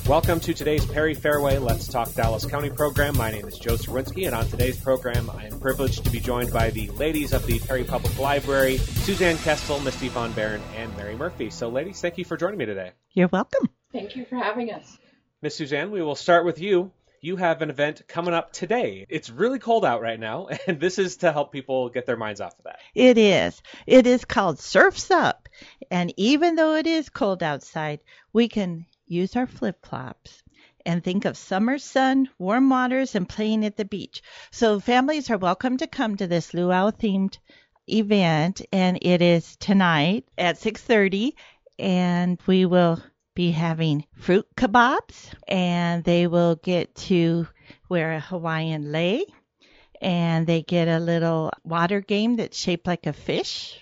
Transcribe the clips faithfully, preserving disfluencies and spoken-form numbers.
Welcome to today's Perry Fairway Let's Talk Dallas County program. My name is Joe Sawinski, and on today's program, I am privileged to be joined by the ladies of the Perry Public Library, Suzanne Kestel, Misty Von Baron, and Mary Murphy. So, ladies, thank you for joining me today. You're welcome. Thank you for having us. Miss Suzanne, we will start with you. You have an event coming up today. It's really cold out right now, and this is to help people get their minds off of that. It is. It is called Surfs Up, and even though it is cold outside, we can use our flip-flops and think of summer sun, warm waters, and playing at the beach. So families are welcome to come to this luau-themed event, and it is tonight at six thirty, and we will be having fruit kebabs, and they will get to wear a Hawaiian lei, and they get a little water game that's shaped like a fish.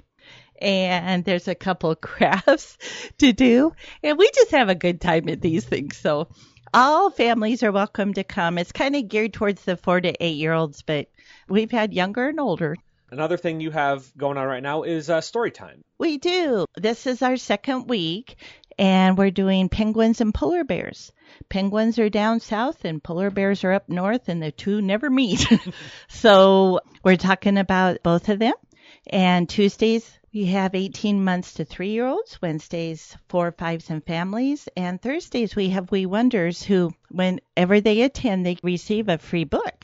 And there's a couple of crafts to do. And we just have a good time at these things. So all families are welcome to come. It's kind of geared towards the four to eight year olds, but we've had younger and older. Another thing you have going on right now is uh, story time. We do. This is our second week, and we're doing penguins and polar bears. Penguins are down south and polar bears are up north, and the two never meet. So we're talking about both of them. And Tuesdays, we have eighteen months to three-year-olds, Wednesdays, four, fives, and families, and Thursdays we have Wee Wonders who, whenever they attend, they receive a free book.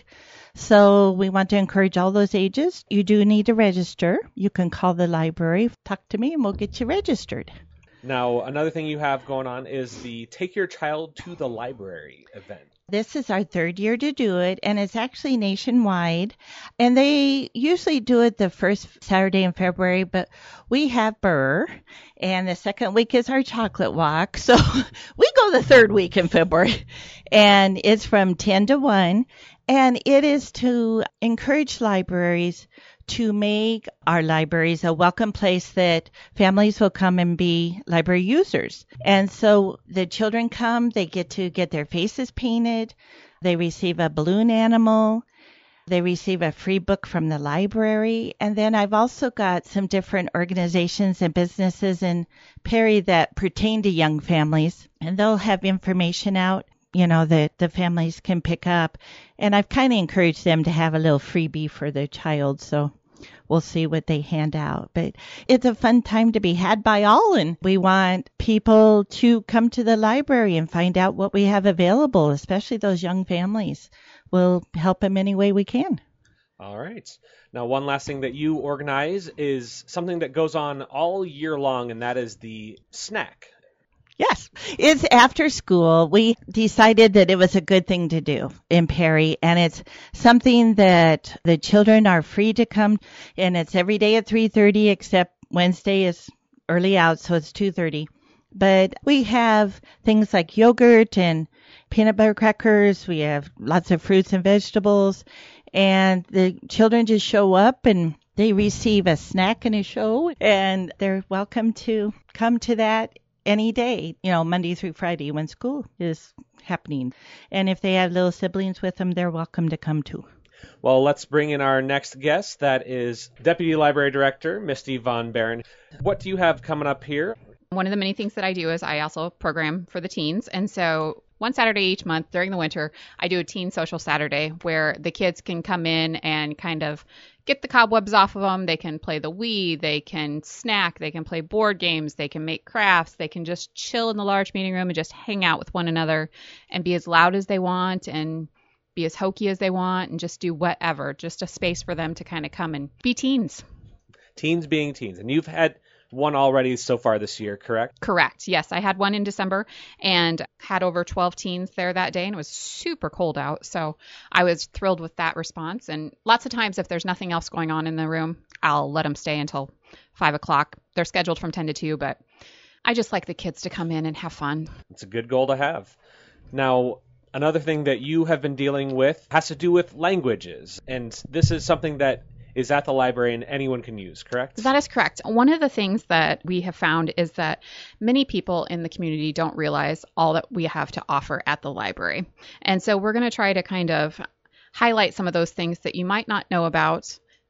So we want to encourage all those ages. You do need to register. You can call the library, talk to me, and we'll get you registered. Now, another thing you have going on is the Take Your Child to the Library event. This is our third year to do it, and it's actually nationwide. And they usually do it the first Saturday in February, but we have Burr, and the second week is our chocolate walk. So we go the third week in February, and it's from ten to one, and it is to encourage libraries to make our libraries a welcome place that families will come and be library users. And so the children come, they get to get their faces painted, they receive a balloon animal, they receive a free book from the library. And then I've also got some different organizations and businesses in Perry that pertain to young families, and they'll have information out, you know, that the families can pick up. And I've kind of encouraged them to have a little freebie for their child. So we'll see what they hand out. But it's a fun time to be had by all. And we want people to come to the library and find out what we have available, especially those young families. We'll help them any way we can. All right. Now, one last thing that you organize is something that goes on all year long, and that is the snack. Yes, it's after school. We decided that it was a good thing to do in Perry, and it's something that the children are free to come, and it's every day at three thirty, except Wednesday is early out, so it's two thirty. But we have things like yogurt and peanut butter crackers. We have lots of fruits and vegetables, and the children just show up and they receive a snack and a show, and they're welcome to come to that any day, you know, Monday through Friday when school is happening. And if they have little siblings with them, they're welcome to come too. Well, let's bring in our next guest. That is Deputy Library Director, Misty Von Baron. What do you have coming up here? One of the many things that I do is I also program for the teens. And so one Saturday each month during the winter, I do a Teen Social Saturday where the kids can come in and kind of get the cobwebs off of them. They can play the Wii, they can snack, they can play board games, they can make crafts, they can just chill in the large meeting room and just hang out with one another and be as loud as they want and be as hokey as they want and just do whatever. Just a space for them to kind of come and be teens. Teens being teens. And you've had one already so far this year, correct? Correct. Yes, I had one in December and had over twelve teens there that day, and it was super cold out. So I was thrilled with that response. And lots of times if there's nothing else going on in the room, I'll let them stay until five o'clock. They're scheduled from ten to two, but I just like the kids to come in and have fun. It's a good goal to have. Now, another thing that you have been dealing with has to do with languages. And this is something that is at the library and anyone can use, correct? That is correct. One of the things that we have found is that many people in the community don't realize all that we have to offer at the library. And so we're going to try to kind of highlight some of those things that you might not know about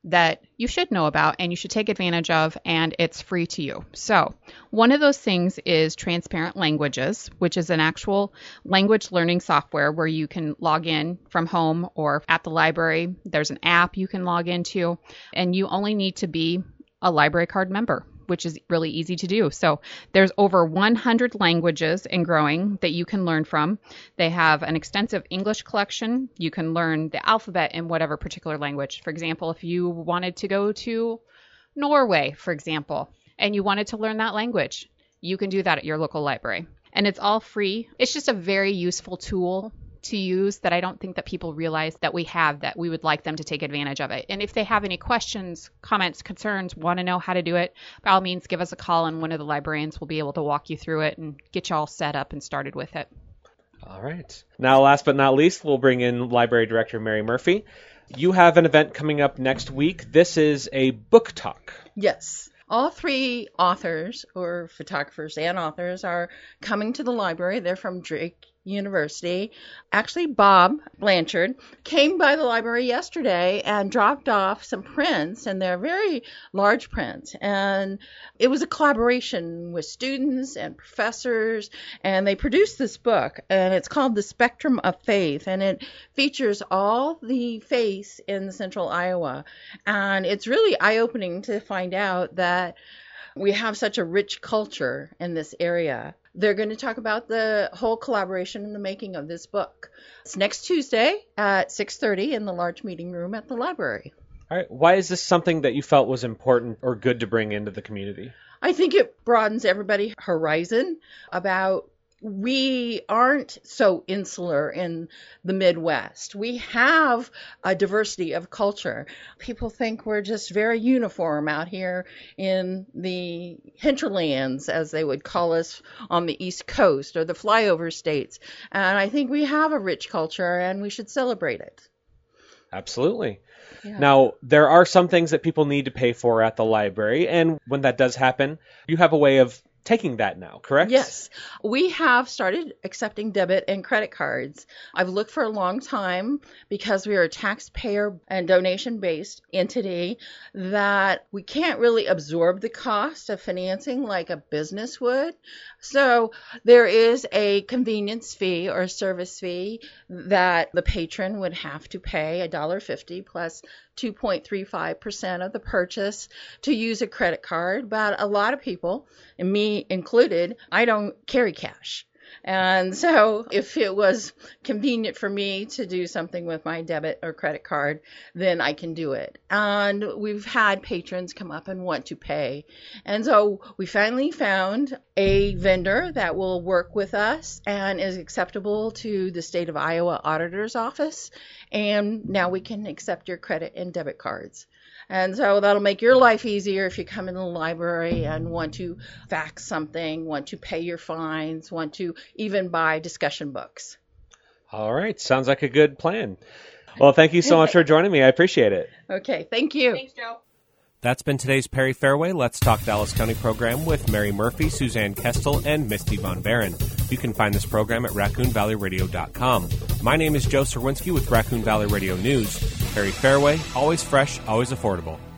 that you should know about and you should take advantage of, and it's free to you. So one of those things is Transparent Languages, which is an actual language learning software where you can log in from home or at the library. There's an app you can log into, and you only need to be a library card member, which is really easy to do. So there's over one hundred languages and growing that you can learn from. They have an extensive English collection. You can learn the alphabet in whatever particular language. For example, if you wanted to go to Norway, for example, and you wanted to learn that language, you can do that at your local library. And it's all free. It's just a very useful tool to use that I don't think that people realize that we have, that we would like them to take advantage of it. And if they have any questions, comments, concerns, want to know how to do it, by all means, give us a call and one of the librarians will be able to walk you through it and get you all set up and started with it. All right. Now, last but not least, we'll bring in Library Director Mary Murphy. You have an event coming up next week. This is a book talk. Yes. All three authors, or photographers and authors, are coming to the library. They're from Drake University. Actually, Bob Blanchard came by the library yesterday and dropped off some prints, and they're very large prints. And it was a collaboration with students and professors, and they produced this book, and it's called The Spectrum of Faith, and it features all the faiths in central Iowa. And it's really eye-opening to find out that we have such a rich culture in this area. They're going to talk about the whole collaboration in the making of this book. It's next Tuesday at six thirty in the large meeting room at the library. All right. Why is this something that you felt was important or good to bring into the community? I think it broadens everybody's horizon about we aren't so insular in the Midwest. We have a diversity of culture. People think we're just very uniform out here in the hinterlands, as they would call us on the East Coast, or the flyover states. And I think we have a rich culture, and we should celebrate it. Absolutely. Yeah. Now, there are some things that people need to pay for at the library, and when that does happen, you have a way of taking that now, correct? Yes. We have started accepting debit and credit cards. I've looked for a long time, because we are a taxpayer and donation-based entity, that we can't really absorb the cost of financing like a business would. So there is a convenience fee or service fee that the patron would have to pay, one dollar fifty plus two point three five percent of the purchase, to use a credit card. But a lot of people, and me included, I don't carry cash. And so if it was convenient for me to do something with my debit or credit card, then I can do it. And we've had patrons come up and want to pay. And so we finally found a vendor that will work with us and is acceptable to the State of Iowa Auditor's Office. And now we can accept your credit and debit cards. And so that'll make your life easier if you come in the library and want to fax something, want to pay your fines, want to even buy discussion books. All right. Sounds like a good plan. Well, thank you so much for joining me. I appreciate it. Okay. Thank you. Thanks, Joe. That's been today's Perry Fairway Let's Talk Dallas County program with Mary Murphy, Suzanne Kestel, and Misty Von Baron. You can find this program at raccoon valley radio dot com. My name is Joe Serwinski with Raccoon Valley Radio News. Perry Fairway, always fresh, always affordable.